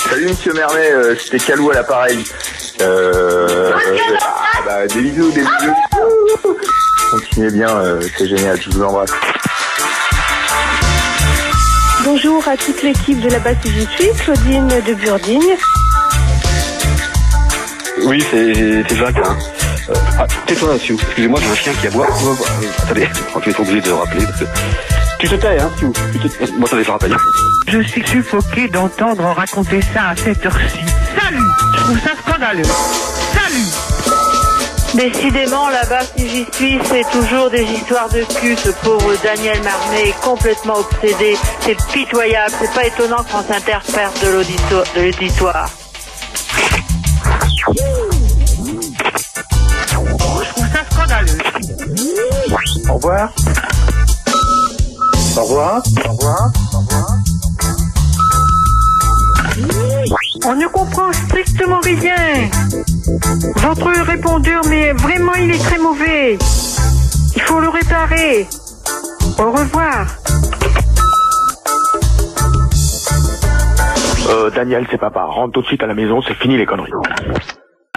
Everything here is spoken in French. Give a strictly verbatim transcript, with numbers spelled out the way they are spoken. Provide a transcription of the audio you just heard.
Salut Monsieur Mermet, euh, c'était Calou à l'appareil. Euh, ah, bah, des bisous, des bisous. Continuez bien, euh, c'est génial, je vous embrasse. Bonjour à toute l'équipe de la base où je suis, Claudine de Burdigne. Oui, c'est Jacques. Hein. Euh, ah, tais-toi, Sioux. Excusez-moi, j'ai un chien qui aboie. Euh, euh, attendez, je vais être obligé de le rappeler. Parce que... Tu te tais, hein, Sioux. Te... Bon, attendez, je rappelle. Je suis suffoqué d'entendre raconter ça à cette heure-ci. Salut! Je trouve ça scandaleux. Salut! Décidément, là-bas, si j'y suis, c'est toujours des histoires de cul. Ce pauvre Daniel Marnet est complètement obsédé. C'est pitoyable. C'est pas étonnant que France Inter perde de l'auditoire. Je trouve ça scandaleux. Au revoir. Au revoir. Au revoir. Au revoir. On ne comprend strictement rien. Votre répondeur, mais vraiment, il est très mauvais. Il faut le réparer. Au revoir. Euh, Daniel, c'est papa. Rentre tout de suite à la maison, c'est fini les conneries.